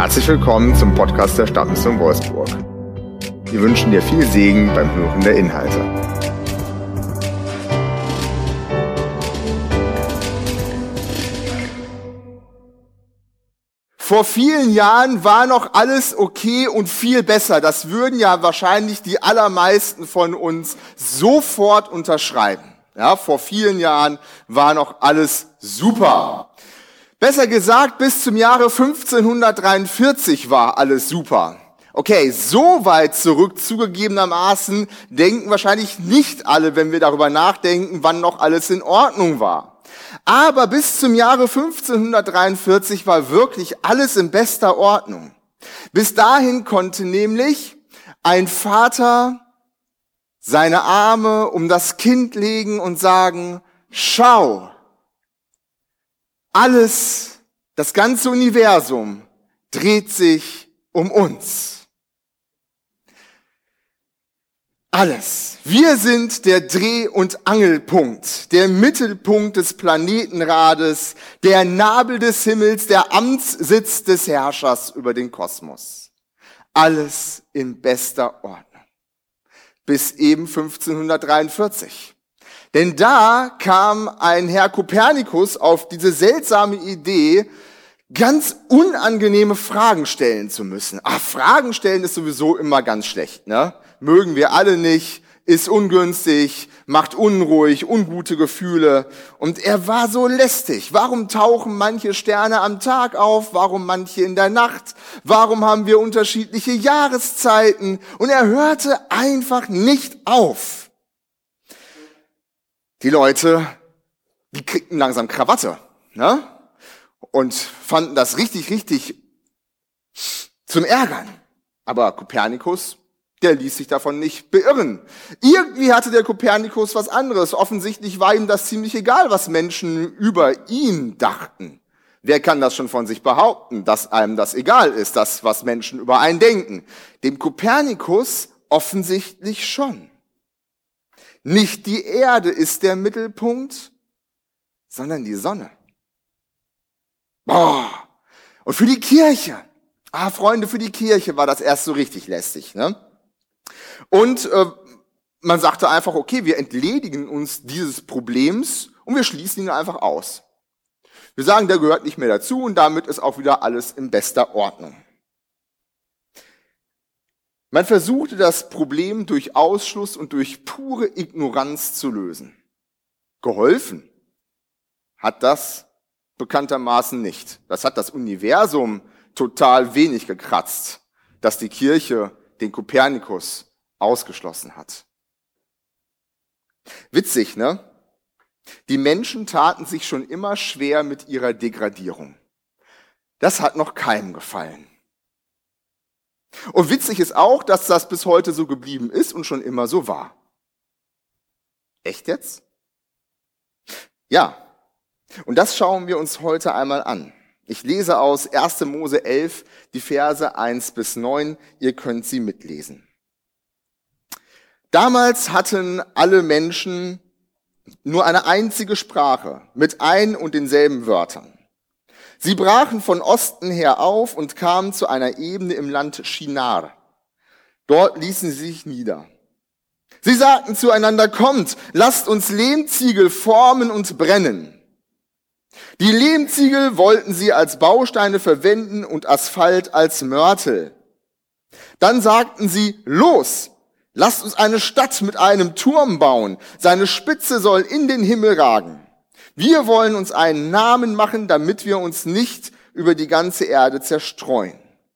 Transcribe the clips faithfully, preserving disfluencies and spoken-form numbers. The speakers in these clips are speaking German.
Herzlich willkommen zum Podcast der Stadtmission Wolfsburg. Wir wünschen dir viel Segen beim Hören der Inhalte. Vor vielen Jahren war noch alles okay und viel besser. Das würden ja wahrscheinlich die allermeisten von uns sofort unterschreiben. Ja, vor vielen Jahren war noch alles super. Besser gesagt, bis zum Jahre fünfzehnhundertdreiundvierzig war alles super. Okay, so weit zurück zugegebenermaßen denken wahrscheinlich nicht alle, wenn wir darüber nachdenken, wann noch alles in Ordnung war. Aber bis zum Jahre fünfzehnhundertdreiundvierzig war wirklich alles in bester Ordnung. Bis dahin konnte nämlich ein Vater seine Arme um das Kind legen und sagen, schau, alles, das ganze Universum dreht sich um uns. Alles. Wir sind der Dreh- und Angelpunkt, der Mittelpunkt des Planetenrades, der Nabel des Himmels, der Amtssitz des Herrschers über den Kosmos. Alles in bester Ordnung. Bis eben fünfzehnhundertdreiundvierzig. Denn da kam ein Herr Kopernikus auf diese seltsame Idee, ganz unangenehme Fragen stellen zu müssen. Ach, Fragen stellen ist sowieso immer ganz schlecht, ne? Mögen wir alle nicht, ist ungünstig, macht unruhig, ungute Gefühle. Und er war so lästig. Warum tauchen manche Sterne am Tag auf? Warum manche in der Nacht? Warum haben wir unterschiedliche Jahreszeiten? Und er hörte einfach nicht auf. Die Leute, die kriegten langsam Krawatte, ne? Und fanden das richtig, richtig zum Ärgern. Aber Kopernikus, der ließ sich davon nicht beirren. Irgendwie hatte der Kopernikus was anderes. Offensichtlich war ihm das ziemlich egal, was Menschen über ihn dachten. Wer kann das schon von sich behaupten, dass einem das egal ist, das, was Menschen über einen denken? Dem Kopernikus offensichtlich schon. Nicht die Erde ist der Mittelpunkt, sondern die Sonne. Boah. Und für die Kirche, ah Freunde, für die Kirche war das erst so richtig lästig, ne? Und äh, man sagte einfach, okay, wir entledigen uns dieses Problems und wir schließen ihn einfach aus. Wir sagen, der gehört nicht mehr dazu und damit ist auch wieder alles in bester Ordnung. Man versuchte das Problem durch Ausschluss und durch pure Ignoranz zu lösen. Geholfen hat das bekanntermaßen nicht. Das hat das Universum total wenig gekratzt, dass die Kirche den Kopernikus ausgeschlossen hat. Witzig, ne? Die Menschen taten sich schon immer schwer mit ihrer Degradierung. Das hat noch keinem gefallen. Und witzig ist auch, dass das bis heute so geblieben ist und schon immer so war. Echt jetzt? Ja. Und das schauen wir uns heute einmal an. Ich lese aus erster Mose elf die Verse eins bis neun. Ihr könnt sie mitlesen. Damals hatten alle Menschen nur eine einzige Sprache mit ein und denselben Wörtern. Sie brachen von Osten her auf und kamen zu einer Ebene im Land Shinar. Dort ließen sie sich nieder. Sie sagten zueinander, kommt, lasst uns Lehmziegel formen und brennen. Die Lehmziegel wollten sie als Bausteine verwenden und Asphalt als Mörtel. Dann sagten sie, los, lasst uns eine Stadt mit einem Turm bauen. Seine Spitze soll in den Himmel ragen. Wir wollen uns einen Namen machen, damit wir uns nicht über die ganze Erde zerstreuen.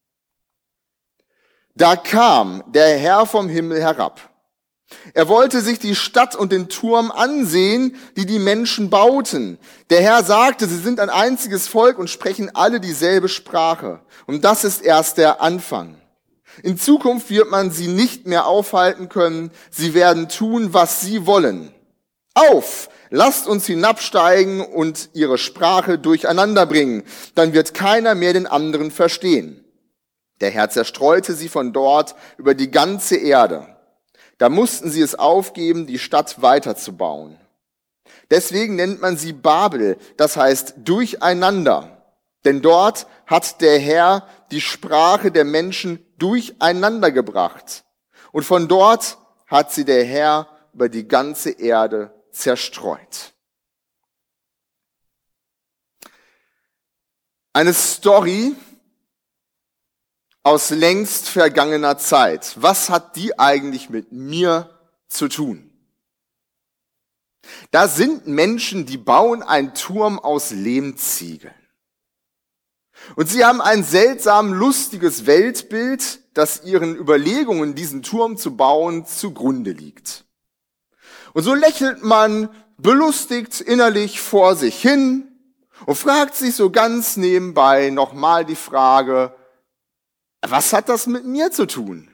Da kam der Herr vom Himmel herab. Er wollte sich die Stadt und den Turm ansehen, die die Menschen bauten. Der Herr sagte, sie sind ein einziges Volk und sprechen alle dieselbe Sprache. Und das ist erst der Anfang. In Zukunft wird man sie nicht mehr aufhalten können. Sie werden tun, was sie wollen. Auf, lasst uns hinabsteigen und ihre Sprache durcheinander bringen. Dann wird keiner mehr den anderen verstehen. Der Herr zerstreute sie von dort über die ganze Erde. Da mussten sie es aufgeben, die Stadt weiterzubauen. Deswegen nennt man sie Babel, das heißt durcheinander. Denn dort hat der Herr die Sprache der Menschen durcheinander gebracht. Und von dort hat sie der Herr über die ganze Erde zerstreut. Eine Story aus längst vergangener Zeit. Was hat die eigentlich mit mir zu tun? Da sind Menschen, die bauen einen Turm aus Lehmziegeln. Und sie haben ein seltsam lustiges Weltbild, das ihren Überlegungen, diesen Turm zu bauen, zugrunde liegt. Und so lächelt man belustigt innerlich vor sich hin und fragt sich so ganz nebenbei nochmal die Frage, was hat das mit mir zu tun?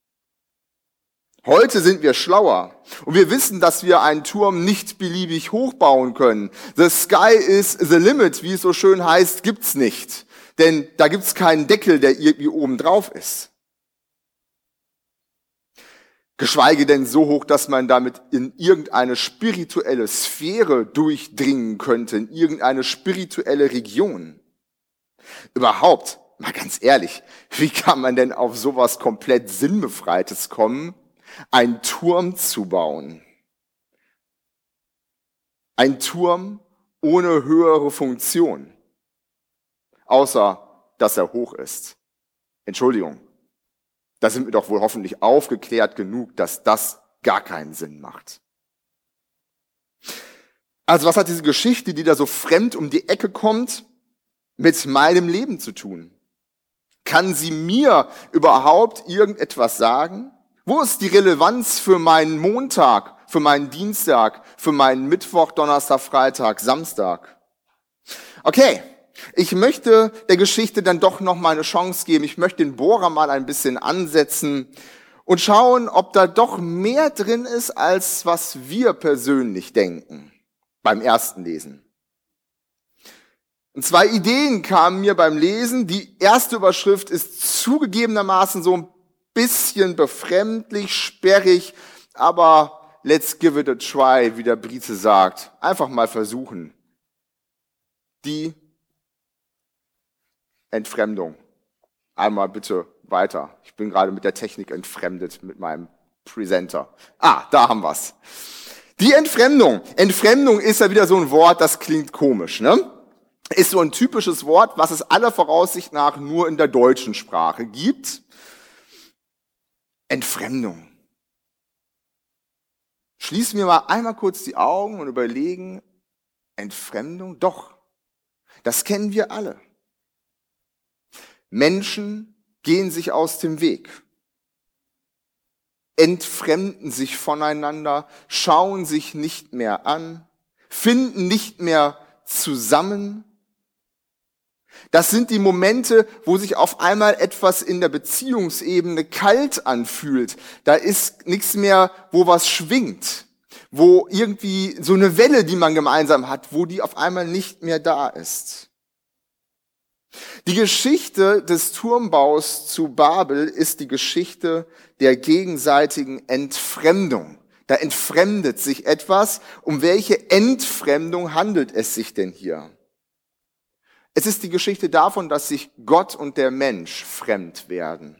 Heute sind wir schlauer und wir wissen, dass wir einen Turm nicht beliebig hochbauen können. The sky is the limit, wie es so schön heißt, gibt's nicht. Denn da gibt's keinen Deckel, der irgendwie oben drauf ist. Geschweige denn so hoch, dass man damit in irgendeine spirituelle Sphäre durchdringen könnte, in irgendeine spirituelle Region. Überhaupt, mal ganz ehrlich, wie kann man denn auf sowas komplett Sinnbefreites kommen, einen Turm zu bauen? Ein Turm ohne höhere Funktion. Außer, dass er hoch ist. Entschuldigung, da sind wir doch wohl hoffentlich aufgeklärt genug, dass das gar keinen Sinn macht. Also was hat diese Geschichte, die da so fremd um die Ecke kommt, mit meinem Leben zu tun? Kann sie mir überhaupt irgendetwas sagen? Wo ist die Relevanz für meinen Montag, für meinen Dienstag, für meinen Mittwoch, Donnerstag, Freitag, Samstag? Okay. Ich möchte der Geschichte dann doch noch mal eine Chance geben. Ich möchte den Bohrer mal ein bisschen ansetzen und schauen, ob da doch mehr drin ist, als was wir persönlich denken beim ersten Lesen. Und zwei Ideen kamen mir beim Lesen. Die erste Überschrift ist zugegebenermaßen so ein bisschen befremdlich, sperrig, aber let's give it a try, wie der Brite sagt. Einfach mal versuchen. Die Entfremdung. Einmal bitte weiter. Ich bin gerade mit der Technik entfremdet, mit meinem Presenter. Ah, da haben wir's. Die Entfremdung. Entfremdung ist ja wieder so ein Wort, das klingt komisch, ne? Ist so ein typisches Wort, was es aller Voraussicht nach nur in der deutschen Sprache gibt. Entfremdung. Schließen wir mal einmal kurz die Augen und überlegen, Entfremdung? Doch, das kennen wir alle. Menschen gehen sich aus dem Weg, entfremden sich voneinander, schauen sich nicht mehr an, finden nicht mehr zusammen. Das sind die Momente, wo sich auf einmal etwas in der Beziehungsebene kalt anfühlt. Da ist nichts mehr, wo was schwingt, wo irgendwie so eine Welle, die man gemeinsam hat, wo die auf einmal nicht mehr da ist. Die Geschichte des Turmbaus zu Babel ist die Geschichte der gegenseitigen Entfremdung. Da entfremdet sich etwas. Um welche Entfremdung handelt es sich denn hier? Es ist die Geschichte davon, dass sich Gott und der Mensch fremd werden.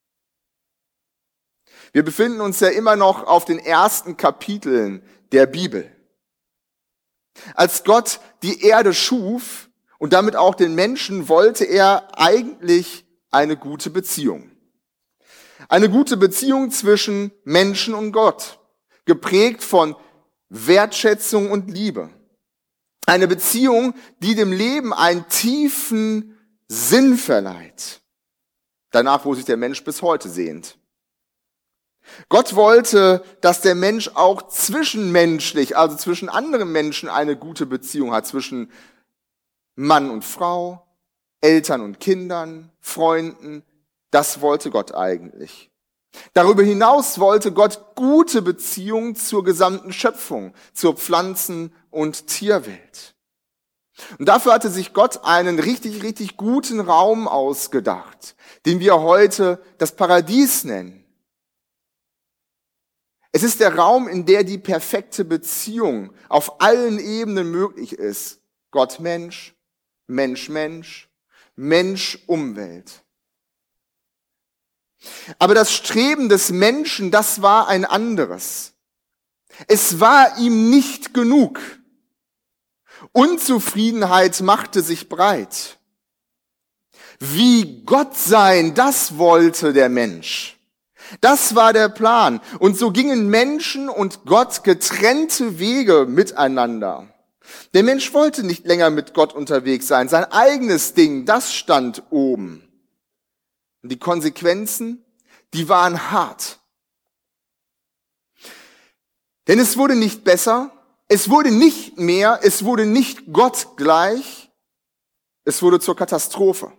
Wir befinden uns ja immer noch auf den ersten Kapiteln der Bibel. Als Gott die Erde schuf, und damit auch den Menschen, wollte er eigentlich eine gute Beziehung. Eine gute Beziehung zwischen Menschen und Gott, geprägt von Wertschätzung und Liebe. Eine Beziehung, die dem Leben einen tiefen Sinn verleiht. Danach, wo sich der Mensch bis heute sehnt. Gott wollte, dass der Mensch auch zwischenmenschlich, also zwischen anderen Menschen, eine gute Beziehung hat, zwischen Mann und Frau, Eltern und Kindern, Freunden, das wollte Gott eigentlich. Darüber hinaus wollte Gott gute Beziehungen zur gesamten Schöpfung, zur Pflanzen- und Tierwelt. Und dafür hatte sich Gott einen richtig, richtig guten Raum ausgedacht, den wir heute das Paradies nennen. Es ist der Raum, in der die perfekte Beziehung auf allen Ebenen möglich ist. Gott-Mensch, Mensch-Mensch, Mensch-Umwelt. Aber das Streben des Menschen, das war ein anderes. Es war ihm nicht genug. Unzufriedenheit machte sich breit. Wie Gott sein, das wollte der Mensch. Das war der Plan. Und so gingen Menschen und Gott getrennte Wege miteinander. Der Mensch wollte nicht länger mit Gott unterwegs sein. Sein eigenes Ding, das stand oben. Und die Konsequenzen, die waren hart. Denn es wurde nicht besser, es wurde nicht mehr, es wurde nicht Gott gleich, es wurde zur Katastrophe.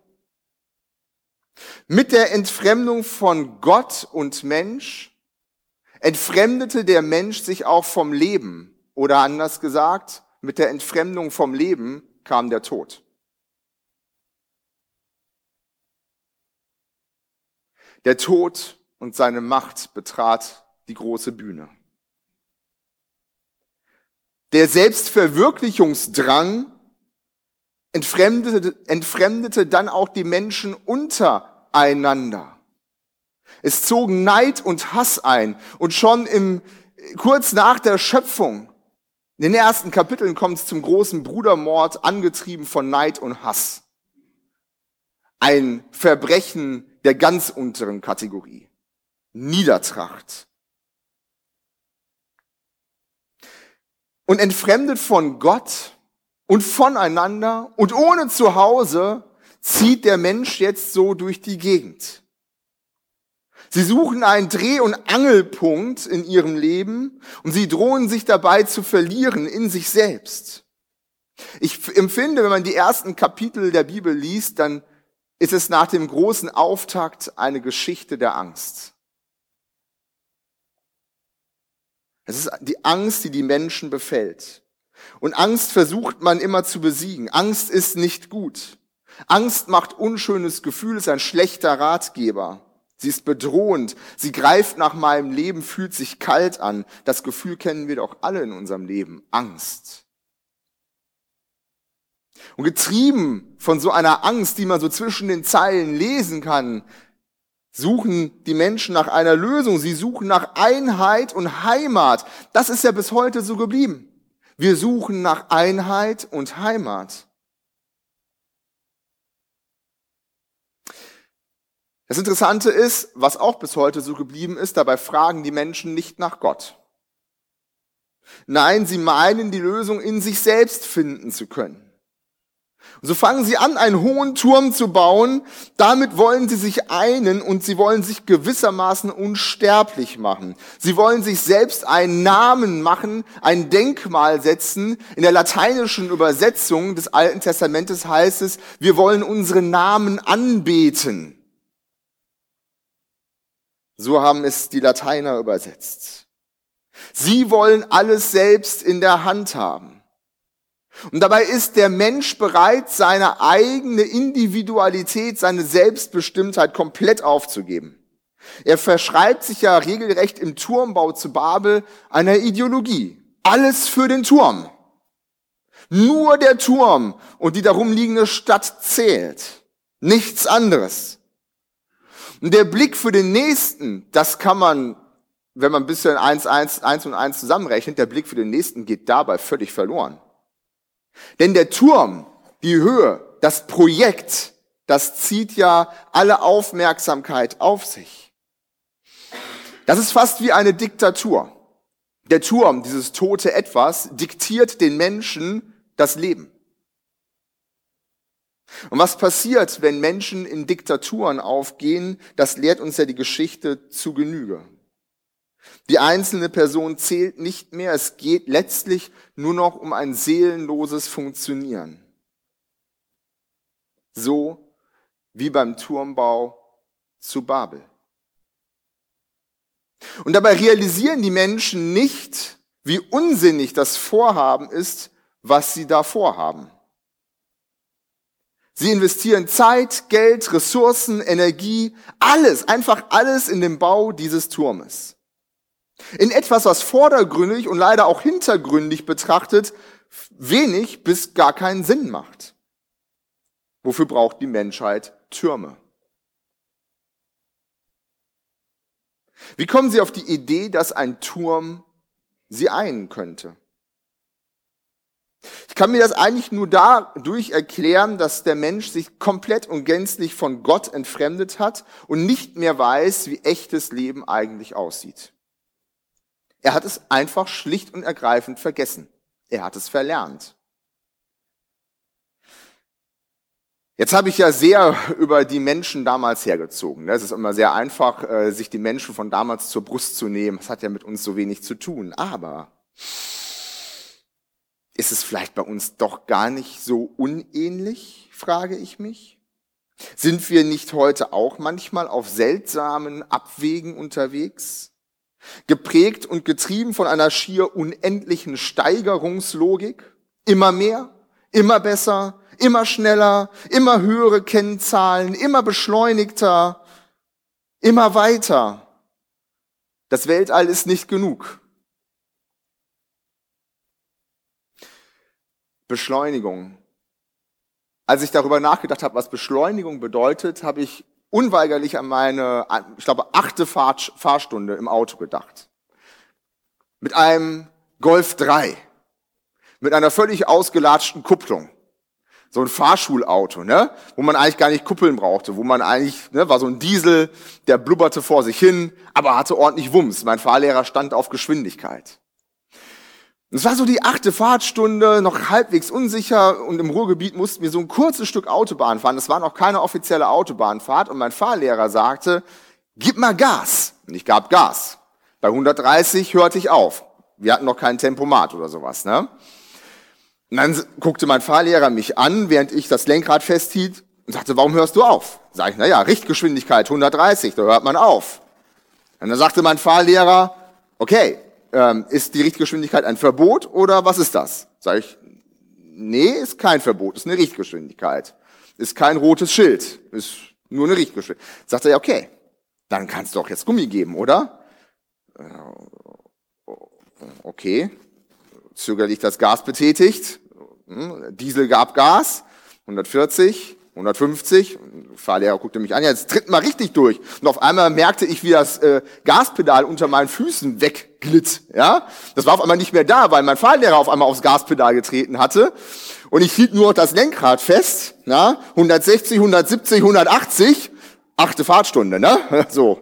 Mit der Entfremdung von Gott und Mensch entfremdete der Mensch sich auch vom Leben. Oder anders gesagt, mit der Entfremdung vom Leben kam der Tod. Der Tod und seine Macht betrat die große Bühne. Der Selbstverwirklichungsdrang entfremdete, entfremdete dann auch die Menschen untereinander. Es zogen Neid und Hass ein. Und schon im, kurz nach der Schöpfung, in den ersten Kapiteln, kommt es zum großen Brudermord, angetrieben von Neid und Hass. Ein Verbrechen der ganz unteren Kategorie. Niedertracht. Und entfremdet von Gott und voneinander und ohne Zuhause zieht der Mensch jetzt so durch die Gegend. Sie suchen einen Dreh- und Angelpunkt in ihrem Leben und sie drohen sich dabei zu verlieren in sich selbst. Ich empfinde, wenn man die ersten Kapitel der Bibel liest, dann ist es nach dem großen Auftakt eine Geschichte der Angst. Es ist die Angst, die die Menschen befällt. Und Angst versucht man immer zu besiegen. Angst ist nicht gut. Angst macht unschönes Gefühl, ist ein schlechter Ratgeber. Sie ist bedrohend. Sie greift nach meinem Leben, fühlt sich kalt an. Das Gefühl kennen wir doch alle in unserem Leben. Angst. Und getrieben von so einer Angst, die man so zwischen den Zeilen lesen kann, suchen die Menschen nach einer Lösung. Sie suchen nach Einheit und Heimat. Das ist ja bis heute so geblieben. Wir suchen nach Einheit und Heimat. Das Interessante ist, was auch bis heute so geblieben ist, dabei fragen die Menschen nicht nach Gott. Nein, sie meinen, die Lösung in sich selbst finden zu können. Und so fangen sie an, einen hohen Turm zu bauen. Damit wollen sie sich einen und sie wollen sich gewissermaßen unsterblich machen. Sie wollen sich selbst einen Namen machen, ein Denkmal setzen. In der lateinischen Übersetzung des Alten Testamentes heißt es, wir wollen unseren Namen anbeten. So haben es die Lateiner übersetzt. Sie wollen alles selbst in der Hand haben. Und dabei ist der Mensch bereit, seine eigene Individualität, seine Selbstbestimmtheit komplett aufzugeben. Er verschreibt sich ja regelrecht im Turmbau zu Babel einer Ideologie. Alles für den Turm. Nur der Turm und die darum liegende Stadt zählt. Nichts anderes. Und der Blick für den Nächsten, das kann man, wenn man ein bisschen eins, eins, eins und eins zusammenrechnet, der Blick für den Nächsten geht dabei völlig verloren. Denn der Turm, die Höhe, das Projekt, das zieht ja alle Aufmerksamkeit auf sich. Das ist fast wie eine Diktatur. Der Turm, dieses tote Etwas, diktiert den Menschen das Leben. Und was passiert, wenn Menschen in Diktaturen aufgehen, das lehrt uns ja die Geschichte zu Genüge. Die einzelne Person zählt nicht mehr, es geht letztlich nur noch um ein seelenloses Funktionieren. So wie beim Turmbau zu Babel. Und dabei realisieren die Menschen nicht, wie unsinnig das Vorhaben ist, was sie da vorhaben. Sie investieren Zeit, Geld, Ressourcen, Energie, alles, einfach alles in den Bau dieses Turmes. In etwas, was vordergründig und leider auch hintergründig betrachtet, wenig bis gar keinen Sinn macht. Wofür braucht die Menschheit Türme? Wie kommen Sie auf die Idee, dass ein Turm Sie einen könnte? Ich kann mir das eigentlich nur dadurch erklären, dass der Mensch sich komplett und gänzlich von Gott entfremdet hat und nicht mehr weiß, wie echtes Leben eigentlich aussieht. Er hat es einfach schlicht und ergreifend vergessen. Er hat es verlernt. Jetzt habe ich ja sehr über die Menschen damals hergezogen. Es ist immer sehr einfach, sich die Menschen von damals zur Brust zu nehmen. Das hat ja mit uns so wenig zu tun. Aber ist es vielleicht bei uns doch gar nicht so unähnlich, frage ich mich? Sind wir nicht heute auch manchmal auf seltsamen Abwegen unterwegs? Geprägt und getrieben von einer schier unendlichen Steigerungslogik? Immer mehr, immer besser, immer schneller, immer höhere Kennzahlen, immer beschleunigter, immer weiter. Das Weltall ist nicht genug. Beschleunigung. Als ich darüber nachgedacht habe, was Beschleunigung bedeutet, habe ich unweigerlich an meine, ich glaube, achte Fahr- Fahrstunde im Auto gedacht. Mit einem Golf drei, mit einer völlig ausgelatschten Kupplung. So ein Fahrschulauto, ne, wo man eigentlich gar nicht Kuppeln brauchte, wo man eigentlich, ne, war so ein Diesel, der blubberte vor sich hin, aber hatte ordentlich Wumms. Mein Fahrlehrer stand auf Geschwindigkeit. Es war so die achte Fahrtstunde, noch halbwegs unsicher, und im Ruhrgebiet mussten wir so ein kurzes Stück Autobahn fahren. Das war noch keine offizielle Autobahnfahrt und mein Fahrlehrer sagte, gib mal Gas. Und ich gab Gas. Bei hundertdreißig hörte ich auf. Wir hatten noch kein Tempomat oder sowas, ne? Und dann guckte mein Fahrlehrer mich an, während ich das Lenkrad festhielt und sagte, warum hörst du auf? Sag ich, na ja, Richtgeschwindigkeit hundertdreißig, da hört man auf. Und dann sagte mein Fahrlehrer, okay, ähm, ist die Richtgeschwindigkeit ein Verbot oder was ist das? Sag ich, nee, ist kein Verbot, ist eine Richtgeschwindigkeit. Ist kein rotes Schild, ist nur eine Richtgeschwindigkeit. Sagt er, ja, okay, dann kannst du auch jetzt Gummi geben, oder? Okay. Zögerlich das Gas betätigt, Diesel gab Gas, hundertvierzig, hundertfünfzig, Fahrlehrer guckte mich an, jetzt tritt mal richtig durch. Und auf einmal merkte ich, wie das äh, Gaspedal unter meinen Füßen wegglitt. Ja, das war auf einmal nicht mehr da, weil mein Fahrlehrer auf einmal aufs Gaspedal getreten hatte. Und ich hielt nur noch das Lenkrad fest, ja, hundertsechzig, hundertsiebzig, hundertachtzig, achte Fahrtstunde, ne? So.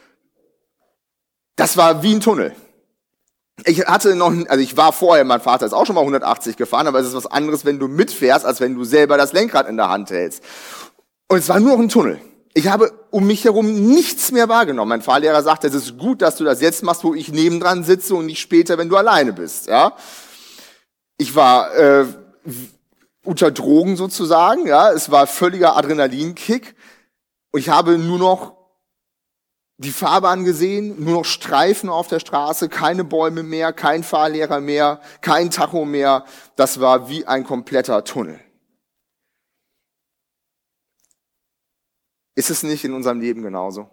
Das war wie ein Tunnel. Ich hatte noch, also ich war vorher, mein Vater ist auch schon mal hundertachtzig gefahren, aber es ist was anderes, wenn du mitfährst, als wenn du selber das Lenkrad in der Hand hältst. Und es war nur noch ein Tunnel. Ich habe um mich herum nichts mehr wahrgenommen. Mein Fahrlehrer sagte, es ist gut, dass du das jetzt machst, wo ich nebendran sitze und nicht später, wenn du alleine bist. Ja, ich war äh, unter Drogen sozusagen. Ja, es war völliger Adrenalinkick und ich habe nur noch die Fahrbahn gesehen, nur noch Streifen auf der Straße, keine Bäume mehr, kein Fahrlehrer mehr, kein Tacho mehr. Das war wie ein kompletter Tunnel. Ist es nicht in unserem Leben genauso?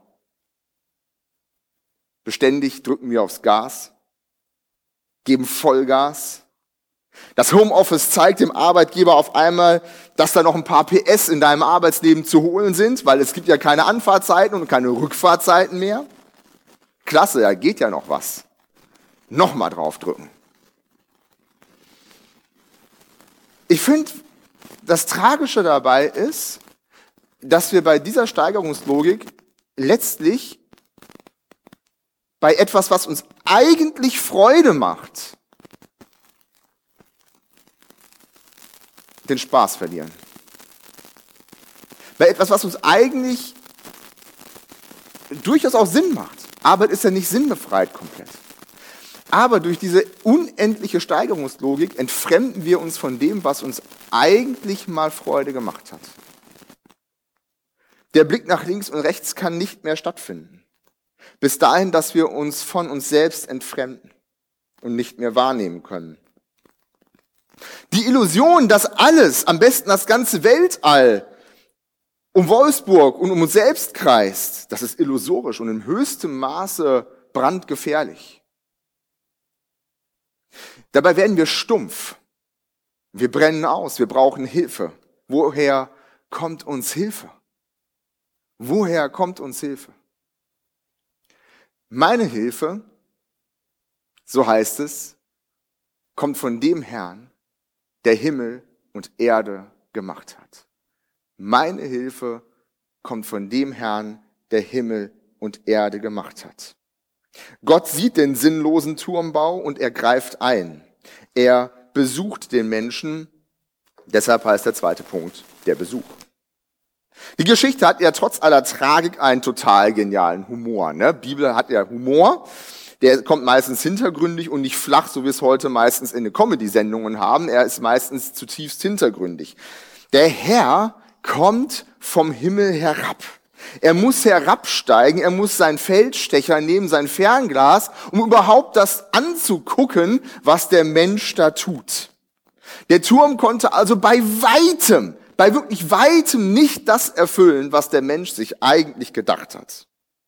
Beständig drücken wir aufs Gas, geben Vollgas. Das Homeoffice zeigt dem Arbeitgeber auf einmal, dass da noch ein paar P S in deinem Arbeitsleben zu holen sind, weil es gibt ja keine Anfahrtzeiten und keine Rückfahrtzeiten mehr. Klasse, da geht ja noch was. Nochmal draufdrücken. Ich finde, das Tragische dabei ist, dass wir bei dieser Steigerungslogik letztlich bei etwas, was uns eigentlich Freude macht, den Spaß verlieren. Bei etwas, was uns eigentlich durchaus auch Sinn macht. Arbeit ist ja nicht sinnbefreit komplett. Aber durch diese unendliche Steigerungslogik entfremden wir uns von dem, was uns eigentlich mal Freude gemacht hat. Der Blick nach links und rechts kann nicht mehr stattfinden. Bis dahin, dass wir uns von uns selbst entfremden und nicht mehr wahrnehmen können. Die Illusion, dass alles, am besten das ganze Weltall, um Wolfsburg und um uns selbst kreist, das ist illusorisch und in höchstem Maße brandgefährlich. Dabei werden wir stumpf. Wir brennen aus, wir brauchen Hilfe. Woher kommt uns Hilfe? Woher kommt uns Hilfe? Meine Hilfe, so heißt es, kommt von dem Herrn, der Himmel und Erde gemacht hat. Meine Hilfe kommt von dem Herrn, der Himmel und Erde gemacht hat. Gott sieht den sinnlosen Turmbau und er greift ein. Er besucht den Menschen, deshalb heißt der zweite Punkt der Besuch. Die Geschichte hat ja trotz aller Tragik einen total genialen Humor. Ne? Bibel hat ja Humor, der kommt meistens hintergründig und nicht flach, so wie es heute meistens in den Comedy-Sendungen haben. Er ist meistens zutiefst hintergründig. Der Herr kommt vom Himmel herab. Er muss herabsteigen, er muss seinen Feldstecher nehmen, sein Fernglas, um überhaupt das anzugucken, was der Mensch da tut. Der Turm konnte also bei weitem, bei wirklich weitem nicht das erfüllen, was der Mensch sich eigentlich gedacht hat.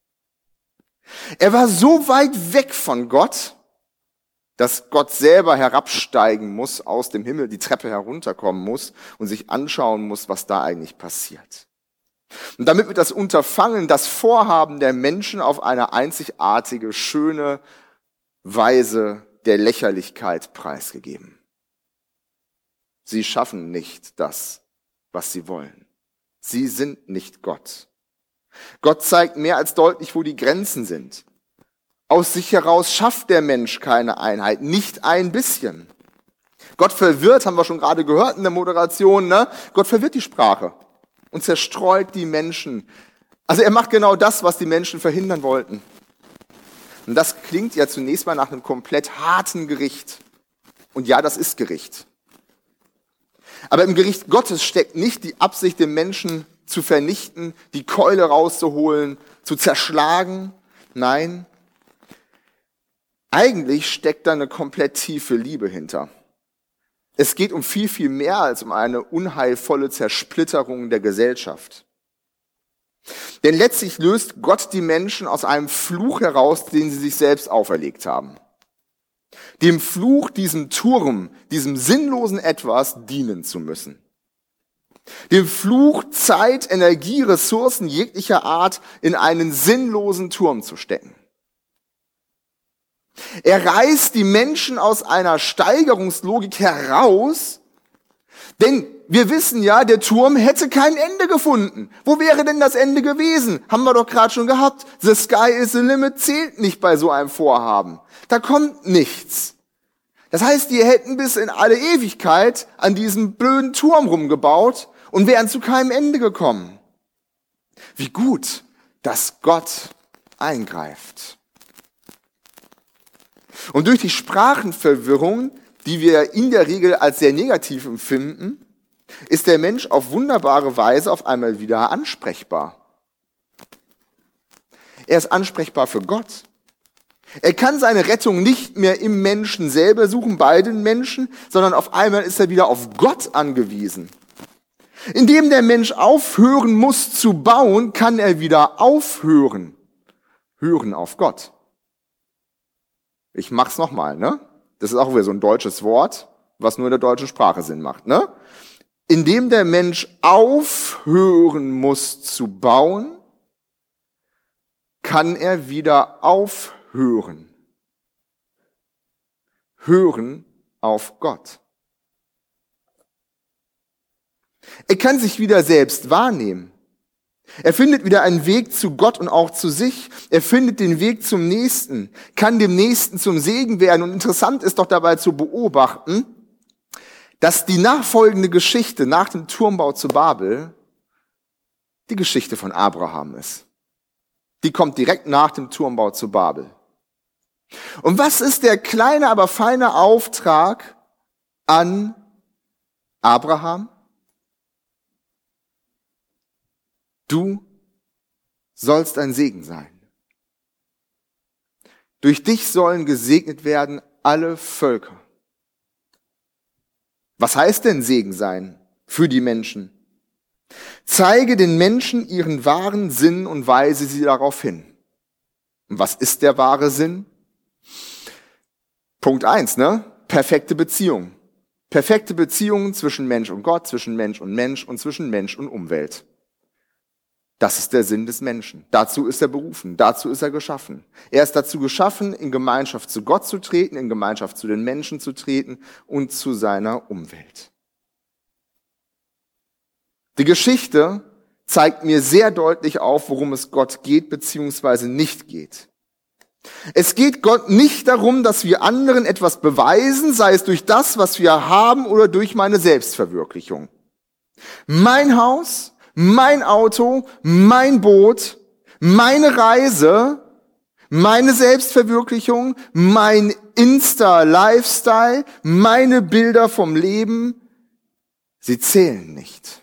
Er war so weit weg von Gott, dass Gott selber herabsteigen muss, aus dem Himmel die Treppe herunterkommen muss und sich anschauen muss, was da eigentlich passiert. Und damit wird das Unterfangen, das Vorhaben der Menschen auf eine einzigartige, schöne Weise der Lächerlichkeit preisgegeben. Sie schaffen nicht das, was sie wollen. Sie sind nicht Gott. Gott zeigt mehr als deutlich, wo die Grenzen sind. Aus sich heraus schafft der Mensch keine Einheit, nicht ein bisschen. Gott verwirrt, haben wir schon gerade gehört in der Moderation, ne? Gott verwirrt die Sprache und zerstreut die Menschen. Also er macht genau das, was die Menschen verhindern wollten. Und das klingt ja zunächst mal nach einem komplett harten Gericht. Und ja, das ist Gericht. Aber im Gericht Gottes steckt nicht die Absicht, den Menschen zu vernichten, die Keule rauszuholen, zu zerschlagen. Nein, eigentlich steckt da eine komplett tiefe Liebe hinter. Es geht um viel, viel mehr als um eine unheilvolle Zersplitterung der Gesellschaft. Denn letztlich löst Gott die Menschen aus einem Fluch heraus, den sie sich selbst auferlegt haben. Dem Fluch, diesem Turm, diesem sinnlosen Etwas dienen zu müssen. Dem Fluch, Zeit, Energie, Ressourcen jeglicher Art in einen sinnlosen Turm zu stecken. Er reißt die Menschen aus einer Steigerungslogik heraus, denn wir wissen ja, der Turm hätte kein Ende gefunden. Wo wäre denn das Ende gewesen? Haben wir doch gerade schon gehabt. The sky is the limit zählt nicht bei so einem Vorhaben. Da kommt nichts. Das heißt, die hätten bis in alle Ewigkeit an diesem blöden Turm rumgebaut und wären zu keinem Ende gekommen. Wie gut, dass Gott eingreift. Und durch die Sprachenverwirrung, die wir in der Regel als sehr negativ empfinden, ist der Mensch auf wunderbare Weise auf einmal wieder ansprechbar. Er ist ansprechbar für Gott. Er kann seine Rettung nicht mehr im Menschen selber suchen, bei den Menschen, sondern auf einmal ist er wieder auf Gott angewiesen. Indem der Mensch aufhören muss zu bauen, kann er wieder aufhören. Hören auf Gott. Ich mach's nochmal, ne? Das ist auch wieder so ein deutsches Wort, was nur in der deutschen Sprache Sinn macht, ne? Indem der Mensch aufhören muss zu bauen, kann er wieder aufhören. Hören auf Gott. Er kann sich wieder selbst wahrnehmen. Er findet wieder einen Weg zu Gott und auch zu sich. Er findet den Weg zum Nächsten, kann dem Nächsten zum Segen werden. Und interessant ist doch dabei zu beobachten, dass die nachfolgende Geschichte nach dem Turmbau zu Babel die Geschichte von Abraham ist. Die kommt direkt nach dem Turmbau zu Babel. Und was ist der kleine, aber feine Auftrag an Abraham? Du sollst ein Segen sein. Durch dich sollen gesegnet werden alle Völker. Was heißt denn Segen sein für die Menschen? Zeige den Menschen ihren wahren Sinn und weise sie darauf hin. Und was ist der wahre Sinn? Punkt eins, ne? Perfekte Beziehung. Perfekte Beziehungen zwischen Mensch und Gott, zwischen Mensch und Mensch und zwischen Mensch und Umwelt. Das ist der Sinn des Menschen. Dazu ist er berufen, dazu ist er geschaffen. Er ist dazu geschaffen, in Gemeinschaft zu Gott zu treten, in Gemeinschaft zu den Menschen zu treten und zu seiner Umwelt. Die Geschichte zeigt mir sehr deutlich auf, worum es Gott geht bzw. nicht geht. Es geht Gott nicht darum, dass wir anderen etwas beweisen, sei es durch das, was wir haben oder durch meine Selbstverwirklichung. Mein Haus, mein Auto, mein Boot, meine Reise, meine Selbstverwirklichung, mein Insta-Lifestyle, meine Bilder vom Leben, sie zählen nicht.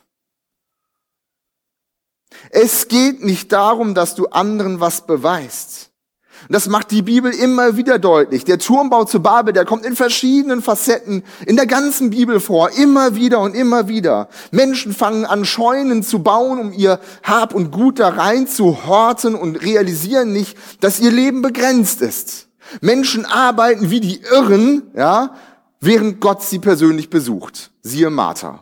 Es geht nicht darum, dass du anderen was beweist. Und das macht die Bibel immer wieder deutlich. Der Turmbau zu Babel, der kommt in verschiedenen Facetten in der ganzen Bibel vor, immer wieder und immer wieder. Menschen fangen an, Scheunen zu bauen, um ihr Hab und Gut da rein zu horten und realisieren nicht, dass ihr Leben begrenzt ist. Menschen arbeiten wie die Irren, ja, während Gott sie persönlich besucht. Siehe Martha.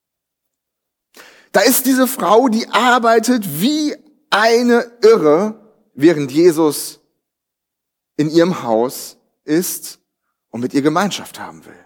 Da ist diese Frau, die arbeitet wie eine Irre, während Jesus in ihrem Haus ist und mit ihr Gemeinschaft haben will.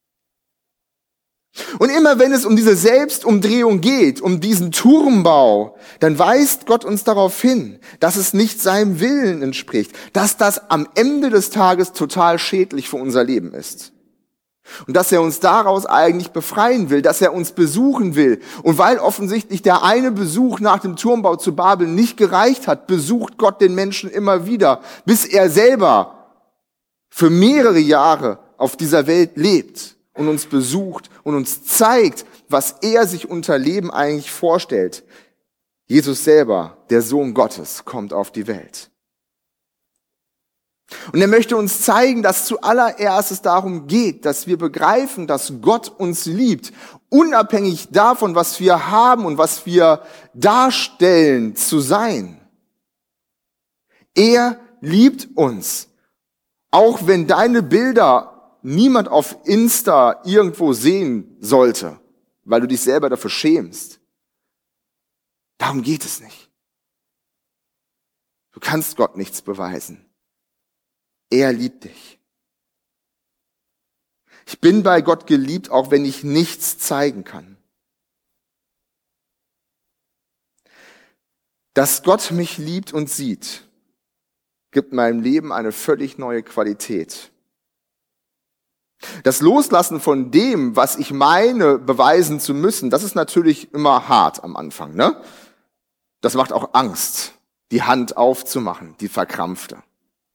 Und immer wenn es um diese Selbstumdrehung geht, um diesen Turmbau, dann weist Gott uns darauf hin, dass es nicht seinem Willen entspricht, dass das am Ende des Tages total schädlich für unser Leben ist. Und dass er uns daraus eigentlich befreien will, dass er uns besuchen will. Und weil offensichtlich der eine Besuch nach dem Turmbau zu Babel nicht gereicht hat, besucht Gott den Menschen immer wieder, bis er selber für mehrere Jahre auf dieser Welt lebt und uns besucht und uns zeigt, was er sich unter Leben eigentlich vorstellt. Jesus selber, der Sohn Gottes, kommt auf die Welt. Und er möchte uns zeigen, dass zuallererst es darum geht, dass wir begreifen, dass Gott uns liebt, unabhängig davon, was wir haben und was wir darstellen zu sein. Er liebt uns, auch wenn deine Bilder niemand auf Insta irgendwo sehen sollte, weil du dich selber dafür schämst. Darum geht es nicht. Du kannst Gott nichts beweisen. Er liebt dich. Ich bin bei Gott geliebt, auch wenn ich nichts zeigen kann. Dass Gott mich liebt und sieht, gibt meinem Leben eine völlig neue Qualität. Das Loslassen von dem, was ich meine, beweisen zu müssen, das ist natürlich immer hart am Anfang, ne? Das macht auch Angst, die Hand aufzumachen, die verkrampfte.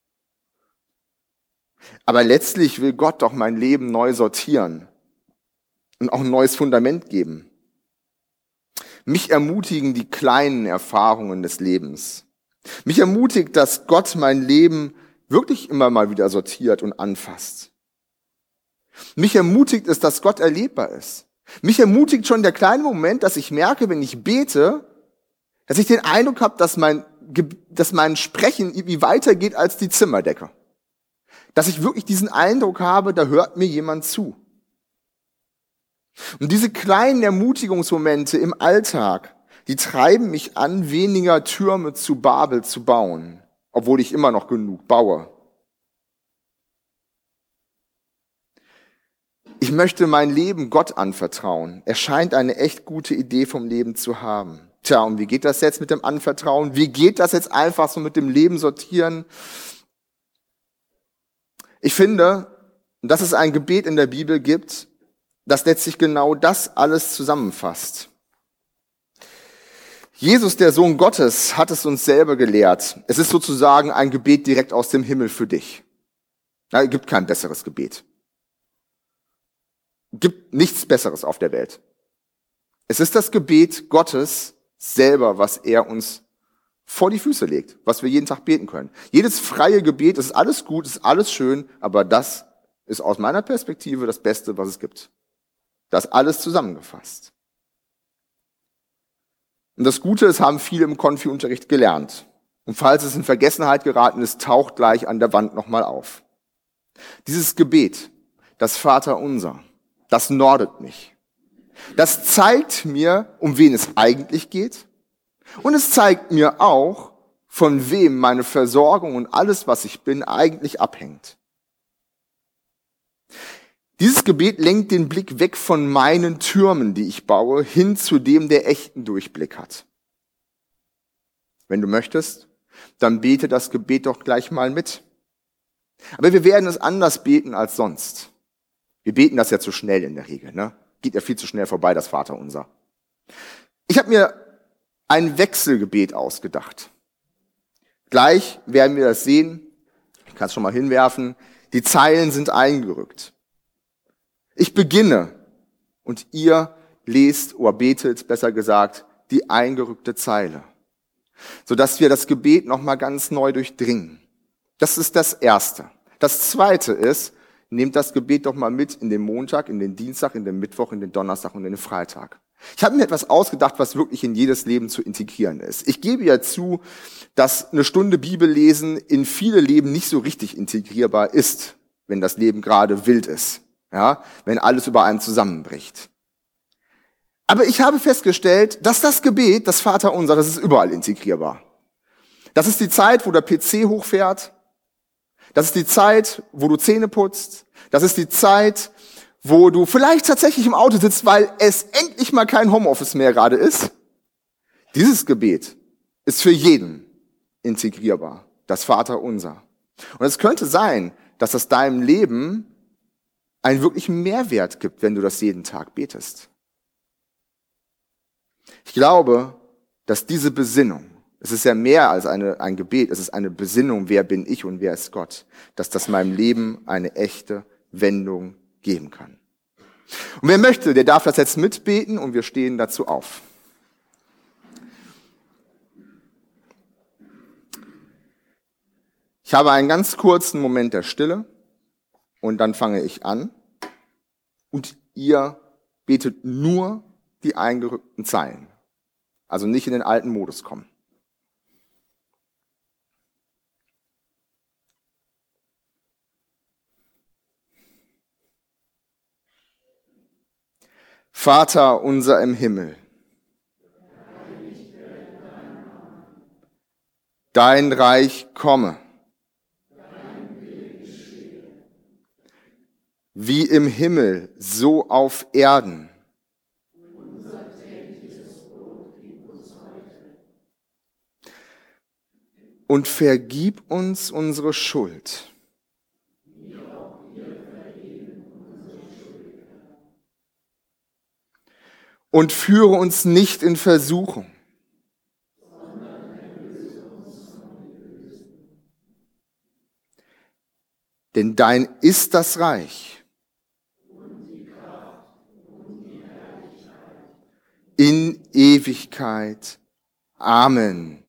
Aber letztlich will Gott doch mein Leben neu sortieren und auch ein neues Fundament geben. Mich ermutigen die kleinen Erfahrungen des Lebens. Mich ermutigt, dass Gott mein Leben wirklich immer mal wieder sortiert und anfasst. Mich ermutigt es, dass Gott erlebbar ist. Mich ermutigt schon der kleine Moment, dass ich merke, wenn ich bete, dass ich den Eindruck habe, dass mein, dass mein Sprechen irgendwie weitergeht als die Zimmerdecke. Dass ich wirklich diesen Eindruck habe, da hört mir jemand zu. Und diese kleinen Ermutigungsmomente im Alltag, die treiben mich an, weniger Türme zu Babel zu bauen, obwohl ich immer noch genug baue. Ich möchte mein Leben Gott anvertrauen. Er scheint eine echt gute Idee vom Leben zu haben. Tja, und wie geht das jetzt mit dem Anvertrauen? Wie geht das jetzt einfach so mit dem Leben sortieren? Ich finde, dass es ein Gebet in der Bibel gibt, das letztlich genau das alles zusammenfasst. Jesus, der Sohn Gottes, hat es uns selber gelehrt. Es ist sozusagen ein Gebet direkt aus dem Himmel für dich. Ja, es gibt kein besseres Gebet. Es gibt nichts Besseres auf der Welt. Es ist das Gebet Gottes selber, was er uns vor die Füße legt, was wir jeden Tag beten können. Jedes freie Gebet, ist alles gut, ist alles schön, aber das ist aus meiner Perspektive das Beste, was es gibt. Das alles zusammengefasst. Und das Gute ist, haben viele im Konfi-Unterricht gelernt. Und falls es in Vergessenheit geraten ist, taucht gleich an der Wand nochmal auf. Dieses Gebet, das Vaterunser, Das nordet mich. Das zeigt mir, um wen es eigentlich geht. Und es zeigt mir auch, von wem meine Versorgung und alles, was ich bin, eigentlich abhängt. Dieses Gebet lenkt den Blick weg von meinen Türmen, die ich baue, hin zu dem, der echten Durchblick hat. Wenn du möchtest, dann bete das Gebet doch gleich mal mit. Aber wir werden es anders beten als sonst. Wir beten das ja zu schnell in der Regel, ne? Geht ja viel zu schnell vorbei, das Vaterunser. Ich habe mir ein Wechselgebet ausgedacht. Gleich werden wir das sehen. Ich kann es schon mal hinwerfen. Die Zeilen sind eingerückt. Ich beginne und ihr lest oder betet, besser gesagt, die eingerückte Zeile, sodass wir das Gebet nochmal ganz neu durchdringen. Das ist das Erste. Das Zweite ist, nehmt das Gebet doch mal mit in den Montag, in den Dienstag, in den Mittwoch, in den Donnerstag und in den Freitag. Ich habe mir etwas ausgedacht, was wirklich in jedes Leben zu integrieren ist. Ich gebe ja zu, dass eine Stunde Bibellesen in viele Leben nicht so richtig integrierbar ist, wenn das Leben gerade wild ist, ja, wenn alles über einem zusammenbricht. Aber ich habe festgestellt, dass das Gebet, das Vaterunser, das ist überall integrierbar. Das ist die Zeit, wo der P C hochfährt. Das ist die Zeit, wo du Zähne putzt. Das ist die Zeit, wo du vielleicht tatsächlich im Auto sitzt, weil es endlich mal kein Homeoffice mehr gerade ist. Dieses Gebet ist für jeden integrierbar, das Vaterunser. Und es könnte sein, dass es deinem Leben einen wirklichen Mehrwert gibt, wenn du das jeden Tag betest. Ich glaube, dass diese Besinnung, es ist ja mehr als eine, ein Gebet, es ist eine Besinnung, wer bin ich und wer ist Gott, dass das meinem Leben eine echte Wendung geben kann. Und wer möchte, der darf das jetzt mitbeten und wir stehen dazu auf. Ich habe einen ganz kurzen Moment der Stille und dann fange ich an und ihr betet nur die eingerückten Zeilen, also nicht in den alten Modus kommen. Vater unser im Himmel, dein Reich komme, wie im Himmel, so auf Erden. Und vergib uns unsere Schuld. Und führe uns nicht in Versuchung, denn dein ist das Reich in Ewigkeit. Amen.